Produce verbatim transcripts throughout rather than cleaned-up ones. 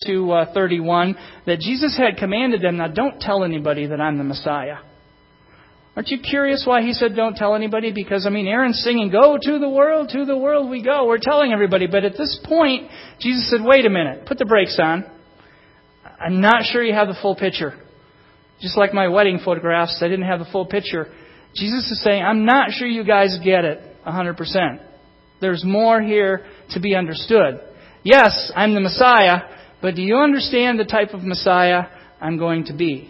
to uh, thirty-one, that Jesus had commanded them, now don't tell anybody that I'm the Messiah. Aren't you curious why he said don't tell anybody? Because, I mean, Aaron's singing, go to the world, to the world we go. We're telling everybody. But at this point, Jesus said, wait a minute, put the brakes on. I'm not sure you have the full picture. Just like my wedding photographs, I didn't have the full picture. Jesus is saying, I'm not sure you guys get it one hundred percent. There's more here to be understood. Yes, I'm the Messiah, but do you understand the type of Messiah I'm going to be?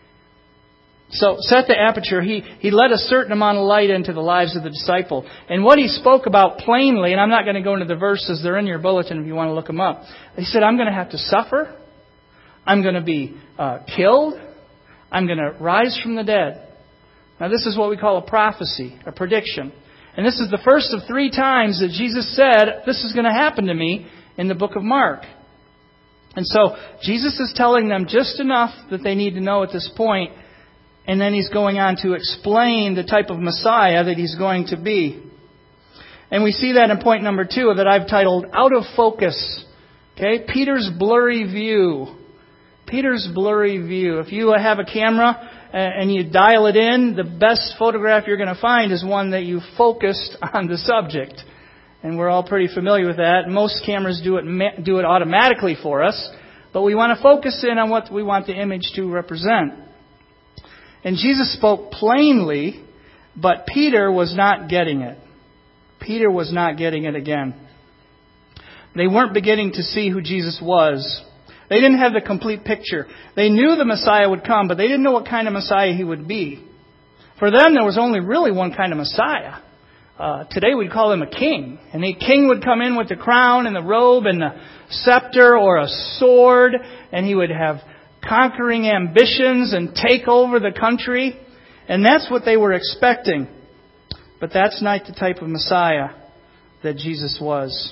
So, set the aperture. He, he let a certain amount of light into the lives of the disciple. And what he spoke about plainly, and I'm not going to go into the verses, they're in your bulletin if you want to look them up. He said, I'm going to have to suffer. I'm going to be uh, killed. I'm going to rise from the dead. Now, this is what we call a prophecy, a prediction. And this is the first of three times that Jesus said, this is going to happen to me in the book of Mark. And so, Jesus is telling them just enough that they need to know at this point. And then he's going on to explain the type of Messiah that he's going to be. And we see that in point number two that I've titled, Out of Focus. Okay, Peter's blurry view. Peter's blurry view. If you have a camera and you dial it in, the best photograph you're going to find is one that you focused on the subject. And we're all pretty familiar with that. Most cameras do it do it automatically for us. But we want to focus in on what we want the image to represent. And Jesus spoke plainly, but Peter was not getting it. Peter was not getting it again. They weren't beginning to see who Jesus was. They didn't have the complete picture. They knew the Messiah would come, but they didn't know what kind of Messiah he would be. For them, there was only really one kind of Messiah. Uh, today we'd call him a king. And a king would come in with the crown and the robe and the scepter or a sword, and he would have conquering ambitions and take over the country. And that's what they were expecting. But that's not the type of Messiah that Jesus was.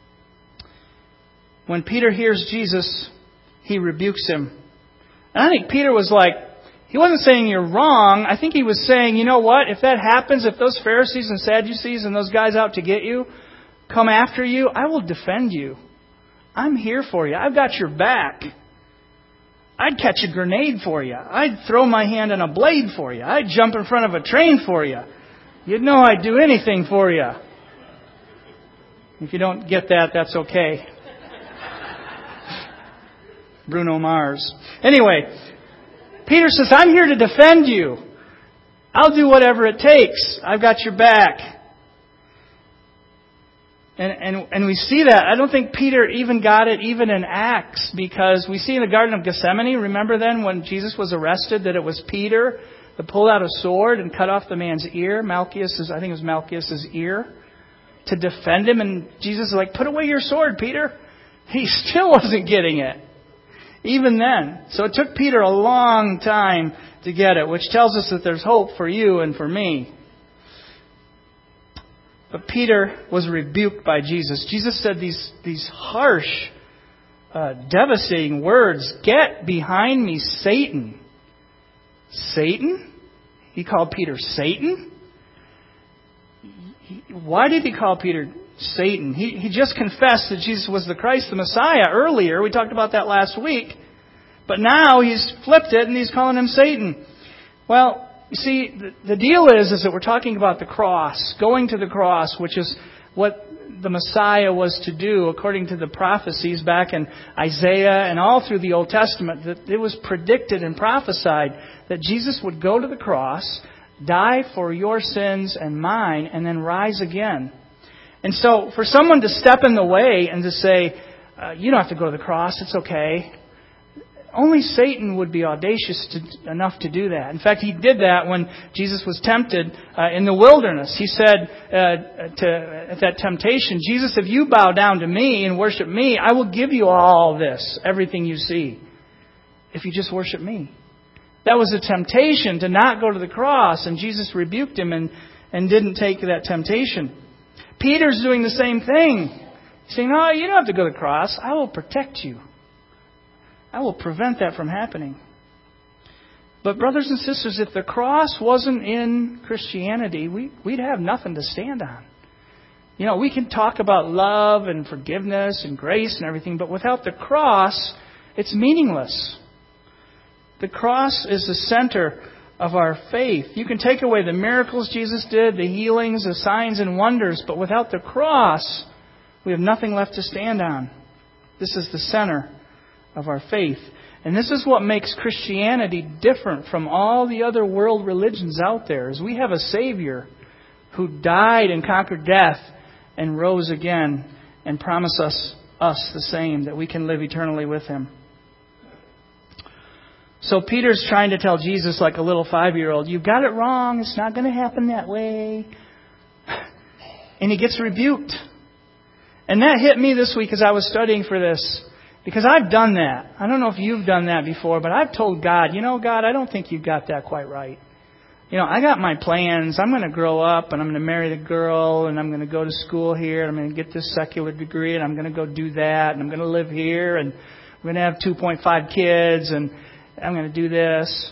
When Peter hears Jesus, he rebukes him. And I think Peter was like, he wasn't saying you're wrong. I think he was saying, you know what? If that happens, if those Pharisees and Sadducees and those guys out to get you come after you, I will defend you. I'm here for you. I've got your back. I'd catch a grenade for you. I'd throw my hand on a blade for you. I'd jump in front of a train for you. You'd know I'd do anything for you. If you don't get that, that's okay. Bruno Mars. Anyway, Peter says, I'm here to defend you. I'll do whatever it takes. I've got your back. And, and and we see that. I don't think Peter even got it even in Acts, because we see in the Garden of Gethsemane, remember then when Jesus was arrested, that it was Peter that pulled out a sword and cut off the man's ear, Malchus', I think it was Malchus' ear, to defend him. And Jesus is like, put away your sword, Peter. He still wasn't getting it, even then. So it took Peter a long time to get it, which tells us that there's hope for you and for me. But Peter was rebuked by Jesus. Jesus said these, these harsh, uh, devastating words. Get behind me, Satan. Satan? He called Peter Satan? He, why did he call Peter Satan? He, he just confessed that Jesus was the Christ, the Messiah, earlier. We talked about that last week. But now he's flipped it and he's calling him Satan. Well, you see, the, the deal is, is that we're talking about the cross, going to the cross, which is what the Messiah was to do according to the prophecies back in Isaiah and all through the Old Testament. That it was predicted and prophesied that Jesus would go to the cross, die for your sins and mine, and then rise again. And so for someone to step in the way and to say, uh, you don't have to go to the cross, it's okay. Only Satan would be audacious to, enough to do that. In fact, he did that when Jesus was tempted uh, in the wilderness. He said uh, to, at that temptation, Jesus, if you bow down to me and worship me, I will give you all this, everything you see, if you just worship me. That was a temptation to not go to the cross, and Jesus rebuked him and, and didn't take that temptation. Peter's doing the same thing. He's saying, no, you don't have to go to the cross. I will protect you. I will prevent that from happening. But brothers and sisters, if the cross wasn't in Christianity, we, we'd have nothing to stand on. You know, we can talk about love and forgiveness and grace and everything, but without the cross, it's meaningless. The cross is the center of our faith. You can take away the miracles Jesus did, the healings, the signs and wonders, but without the cross, we have nothing left to stand on. This is the center of our faith. And this is what makes Christianity different from all the other world religions out there, is we have a Savior who died and conquered death and rose again and promised us, us the same, that we can live eternally with Him. So Peter's trying to tell Jesus like a little five-year-old, you've got it wrong, it's not going to happen that way. And he gets rebuked. And that hit me this week as I was studying for this. Because I've done that. I don't know if you've done that before, but I've told God, you know, God, I don't think you've got that quite right. You know, I got my plans. I'm going to grow up and I'm going to marry the girl and I'm going to go to school here. And I'm going to get this secular degree and I'm going to go do that. And I'm going to live here and I'm going to have two point five kids and I'm going to do this.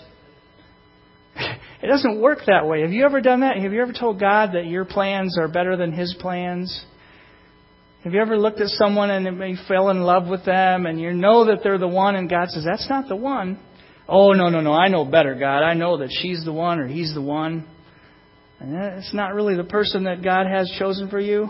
It doesn't work that way. Have you ever done that? Have you ever told God that your plans are better than His plans? Have you ever looked at someone and you fell in love with them and you know that they're the one and God says, that's not the one. Oh, no, no, no, I know better, God. I know that she's the one or he's the one. And it's not really the person that God has chosen for you.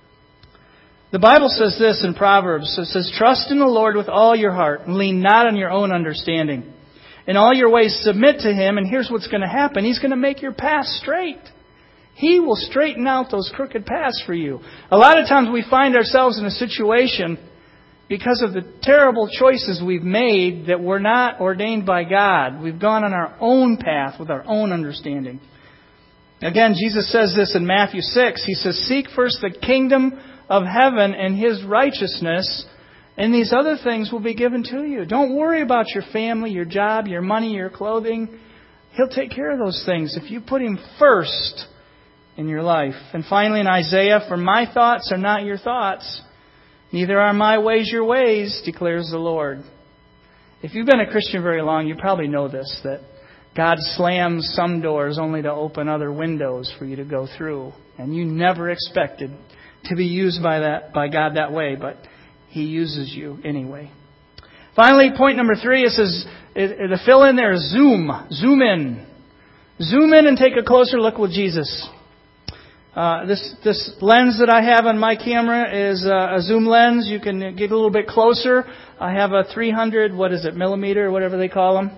The Bible says this in Proverbs. It says, trust in the Lord with all your heart and lean not on your own understanding. In all your ways submit to Him, and here's what's going to happen. He's going to make your path straight. He will straighten out those crooked paths for you. A lot of times we find ourselves in a situation because of the terrible choices we've made that were not ordained by God. We've gone on our own path with our own understanding. Again, Jesus says this in Matthew six. He says, seek first the kingdom of heaven and His righteousness, and these other things will be given to you. Don't worry about your family, your job, your money, your clothing. He'll take care of those things if you put Him first in your life. And finally in Isaiah, for my thoughts are not your thoughts, neither are my ways your ways, declares the Lord. If you've been a Christian very long, you probably know this, that God slams some doors only to open other windows for you to go through. And you never expected to be used by that by God that way, but He uses you anyway. Finally, point number three, it says, the fill in there is zoom. Zoom in. Zoom in and take a closer look with Jesus. Uh, this this lens that I have on my camera is uh, a zoom lens. You can get a little bit closer. I have a three hundred, what is it, millimeter, or whatever they call them.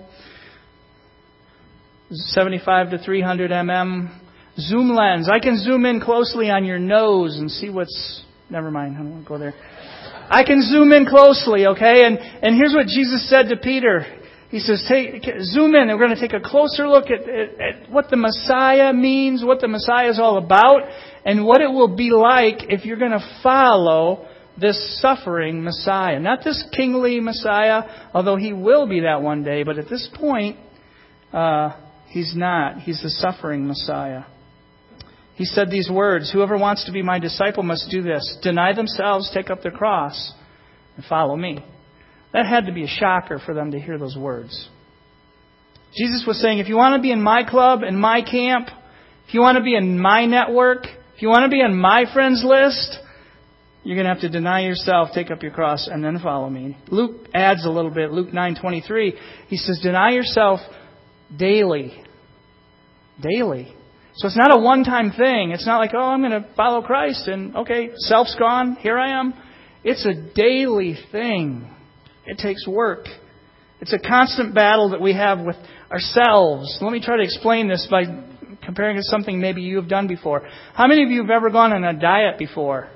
seventy-five to three hundred millimeter zoom lens. I can zoom in closely on your nose and see what's... Never mind, I don't want to go there. I can zoom in closely, okay? And and here's what Jesus said to Peter. He says, take, zoom in, and we're going to take a closer look at, at, at what the Messiah means, what the Messiah is all about, and what it will be like if you're going to follow this suffering Messiah. Not this kingly Messiah, although He will be that one day, but at this point, uh, He's not. He's the suffering Messiah. He said these words, whoever wants to be my disciple must do this, deny themselves, take up their cross, and follow me. That had to be a shocker for them to hear those words. Jesus was saying, if you want to be in my club, in my camp, if you want to be in my network, if you want to be on my friends list, you're going to have to deny yourself, take up your cross, and then follow me. Luke adds a little bit. Luke nine twenty-three, he says, deny yourself daily. Daily. So it's not a one-time thing. It's not like, oh, I'm going to follow Christ and, okay, self's gone, here I am. It's a daily thing. It takes work. It's a constant battle that we have with ourselves. Let me try to explain this by comparing it to something maybe you have done before. How many of you have ever gone on a diet before?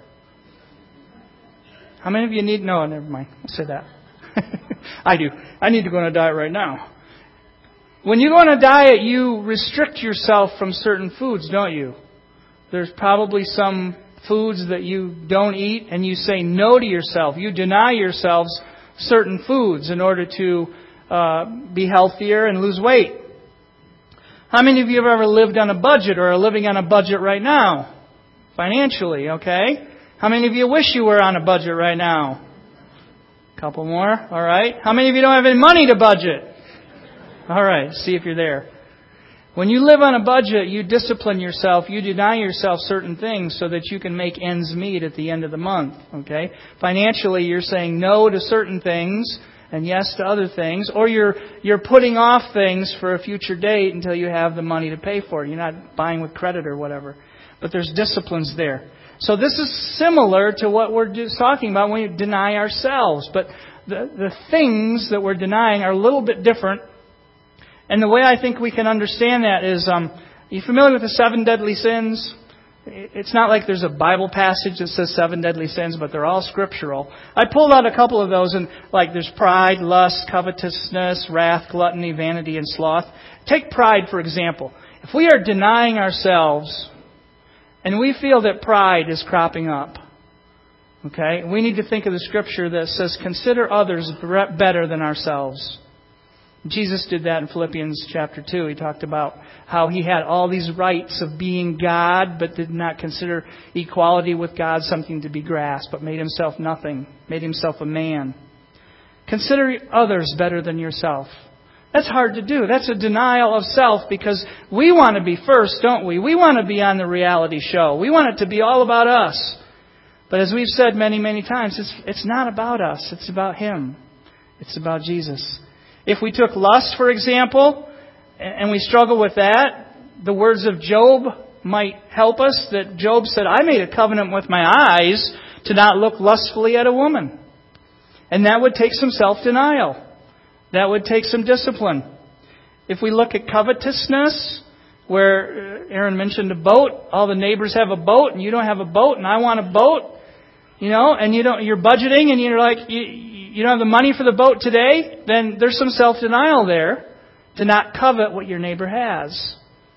How many of you need... No, never mind. I'll say that. I do. I need to go on a diet right now. When you go on a diet, you restrict yourself from certain foods, don't you? There's probably some foods that you don't eat, and you say no to yourself. You deny yourselves certain foods in order to uh, be healthier and lose weight. How many of you have ever lived on a budget or are living on a budget right now? Financially, okay? How many of you wish you were on a budget right now? A couple more, all right. How many of you don't have any money to budget? All right, see if you're there. When you live on a budget, you discipline yourself. You deny yourself certain things so that you can make ends meet at the end of the month. Okay? Financially, you're saying no to certain things and yes to other things, or you're you're putting off things for a future date until you have the money to pay for it. You're not buying with credit or whatever. But there's disciplines there. So this is similar to what we're just talking about when we deny ourselves. But the, the things that we're denying are a little bit different. And the way I think we can understand that is, um, are you familiar with the seven deadly sins? It's not like there's a Bible passage that says seven deadly sins, but they're all scriptural. I pulled out a couple of those, and like there's pride, lust, covetousness, wrath, gluttony, vanity, and sloth. Take pride, for example. If we are denying ourselves and we feel that pride is cropping up, okay, we need to think of the scripture that says, consider others better than ourselves. Jesus did that in Philippians chapter two. He talked about how he had all these rights of being God, but did not consider equality with God something to be grasped, but made himself nothing, made himself a man. Consider others better than yourself. That's hard to do. That's a denial of self, because we want to be first, don't we? We want to be on the reality show. We want it to be all about us. But as we've said many, many times, it's, it's not about us. It's about Him. It's about Jesus. If we took lust, for example, and we struggle with that, the words of Job might help us. That Job said, I made a covenant with my eyes to not look lustfully at a woman. And that would take some self-denial. That would take some discipline. If we look at covetousness, where Aaron mentioned a boat, all the neighbors have a boat and you don't have a boat and I want a boat, you know, and you don't, you're budgeting and you're like, you, you don't have the money for the boat today, then there's some self-denial there to not covet what your neighbor has.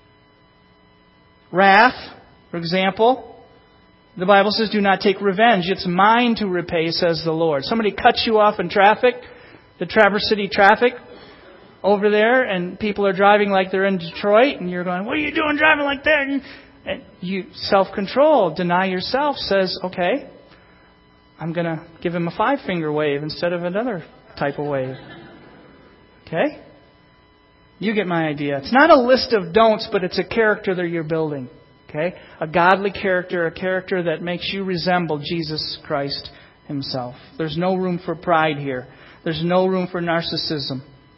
Wrath, for example, the Bible says, do not take revenge. It's mine to repay, says the Lord. Somebody cuts you off in traffic, the Traverse City traffic over there, and people are driving like they're in Detroit, and you're going, what are you doing driving like that? And you, self-control, deny yourself, says, okay, I'm going to give him a five-finger wave instead of another type of wave. Okay? You get my idea. It's not a list of don'ts, but it's a character that you're building. Okay? A godly character, a character that makes you resemble Jesus Christ Himself. There's no room for pride here. There's no room for narcissism.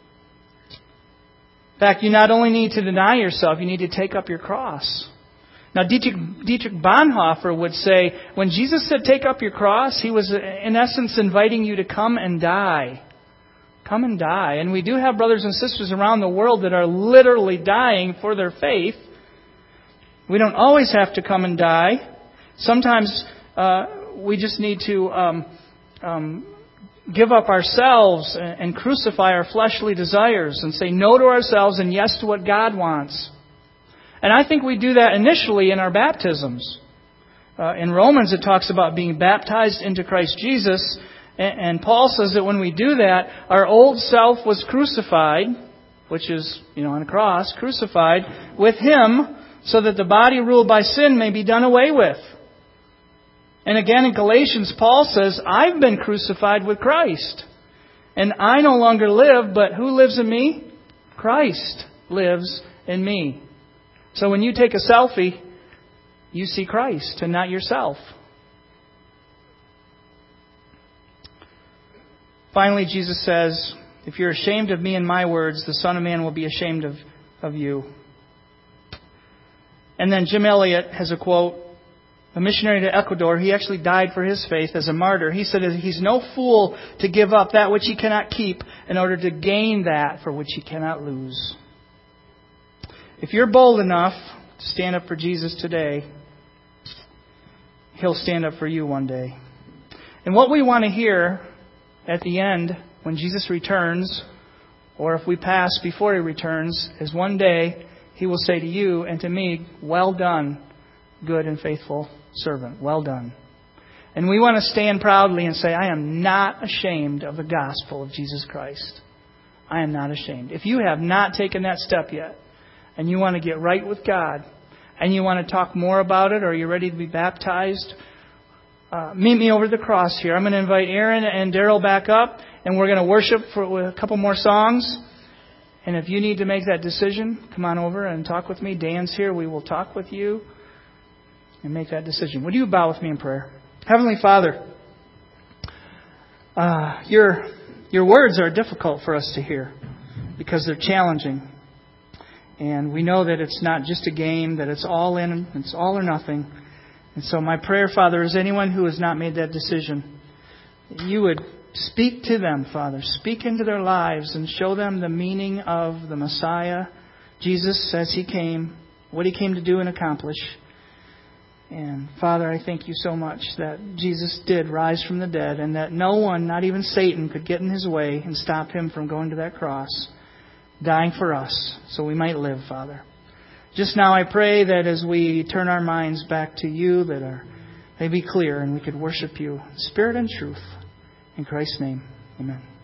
In fact, you not only need to deny yourself, you need to take up your cross. Now, Dietrich, Dietrich Bonhoeffer would say, when Jesus said, take up your cross, He was, in essence, inviting you to come and die. Come and die. And we do have brothers and sisters around the world that are literally dying for their faith. We don't always have to come and die. Sometimes uh, we just need to um, um, give up ourselves and, and crucify our fleshly desires and say no to ourselves and yes to what God wants. And I think we do that initially in our baptisms. Uh, in Romans, it talks about being baptized into Christ Jesus. And, and Paul says that when we do that, our old self was crucified, which is, you know, on a cross, crucified with Him, so that the body ruled by sin may be done away with. And again in Galatians, Paul says, I've been crucified with Christ. And I no longer live, but who lives in me? Christ lives in me. So when you take a selfie, you see Christ and not yourself. Finally, Jesus says, if you're ashamed of me and my words, the Son of Man will be ashamed of, of you. And then Jim Elliot has a quote, a missionary to Ecuador. He actually died for his faith as a martyr. He said, he's no fool to give up that which he cannot keep in order to gain that for which he cannot lose. If you're bold enough to stand up for Jesus today, He'll stand up for you one day. And what we want to hear at the end, when Jesus returns, or if we pass before He returns, is one day He will say to you and to me, well done, good and faithful servant. Well done. And we want to stand proudly and say, I am not ashamed of the gospel of Jesus Christ. I am not ashamed. If you have not taken that step yet, and you want to get right with God, and you want to talk more about it, or you're ready to be baptized, uh, meet me over the cross here. I'm going to invite Aaron and Daryl back up, and we're going to worship for a couple more songs. And if you need to make that decision, come on over and talk with me. Dan's here. We will talk with you and make that decision. Would you bow with me in prayer? Heavenly Father, uh, you're Your words are difficult for us to hear because they're challenging. And we know that it's not just a game, that it's all in, it's all or nothing. And so my prayer, Father, is anyone who has not made that decision, that you would speak to them, Father. Speak into their lives and show them the meaning of the Messiah, Jesus, as He came, what He came to do and accomplish. And Father, I thank you so much that Jesus did rise from the dead and that no one, not even Satan, could get in His way and stop Him from going to that cross, dying for us so we might live, Father. Just now I pray that as we turn our minds back to you, that our may be clear and we could worship you in spirit and truth. In Christ's name, amen.